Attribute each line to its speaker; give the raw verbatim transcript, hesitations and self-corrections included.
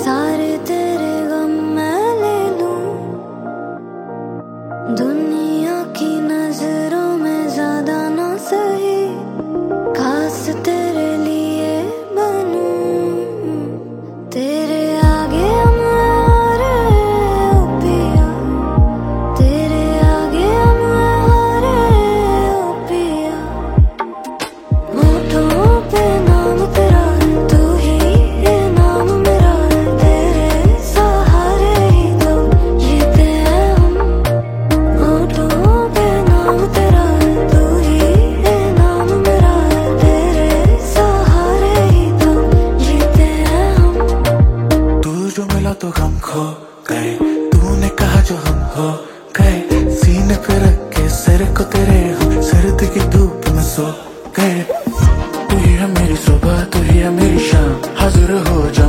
Speaker 1: सारे तेरे गम मैं ले लूं, दुनिया की नजरों में ज्यादा ना सही, खास तेरे लिए बनूं। तेरे आगे मैं हारे ओ पिया, तेरे आगे मैं हारे ओ पिया। होठों पे नाम तेरा है, तू ही है नाम मेरा है, तेरे सहारे ही तो जीते हैं हम। होठों पे नाम तेरा है, तू ही है नाम मेरा है, तेरे सहारे ही तो जीते हैं हम।
Speaker 2: तू जो मिला तो गम खो गए, तूने कहा जो हम हो गए, सीने पे रख के सर को तेरे हम सर्द की धूप में सो गए। तू ही है मेरी सुबह, तू ही है मेरी शाम, हाजिर हो जा